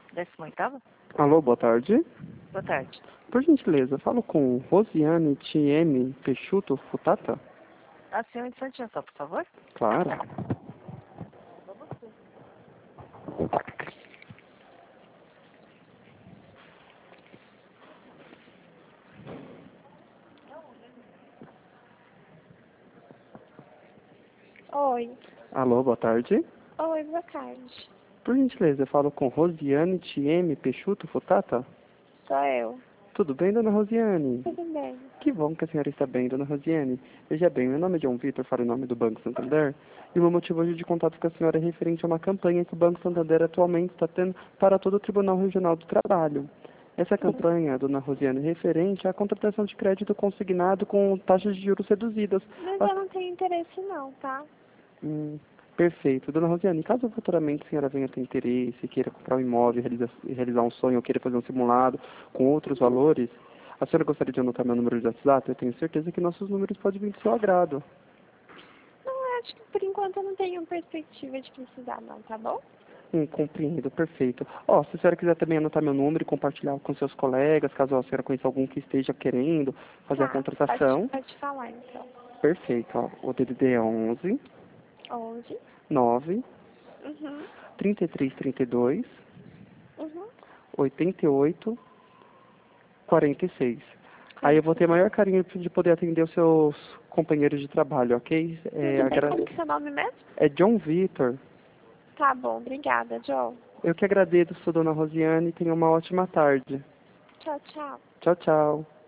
18ª? Alô, boa tarde. Boa tarde. Por gentileza, falo com Rosiane TM Peixoto Futata? A senhora um instantinho só, por favor. Claro. Oi. Alô, boa tarde. Oi, boa tarde. Por gentileza, falo com Rosiane TM Peixoto Futata? Sou eu. Tudo bem, dona Rosiane? Tudo bem. Que bom que a senhora está bem, dona Rosiane. Veja bem, meu nome é João Vitor, falo em nome do Banco Santander, e o meu motivo hoje de contato com a senhora é referente a uma campanha que o Banco Santander atualmente está tendo para todo o Tribunal Regional do Trabalho. Essa campanha, dona Rosiane, é referente à contratação de crédito consignado com taxas de juros reduzidas. Mas eu não tenho interesse não, tá? Perfeito. Dona Rosiane, caso futuramente a senhora venha ter interesse, queira comprar um imóvel, realizar um sonho, ou queira fazer um simulado com outros valores, a senhora gostaria de anotar meu número de WhatsApp? Eu tenho certeza que nossos números podem vir do seu agrado. Não, acho que por enquanto eu não tenho perspectiva de precisar não, tá bom? Compreendo, perfeito. Se a senhora quiser também anotar meu número e compartilhar com seus colegas, caso a senhora conheça algum que esteja querendo fazer a contratação. Pode falar então. Perfeito, o DDD é 11 11. 9 Uhum. 33 32 Uhum. 88 46. Aí eu vou ter maior carinho de poder atender os seus companheiros de trabalho, ok? Tudo bem, como que é seu nome mesmo? É João Vitor. Tá bom, obrigada, João. Eu que agradeço, dona Rosiane, e tenha uma ótima tarde. Tchau, tchau. Tchau, tchau.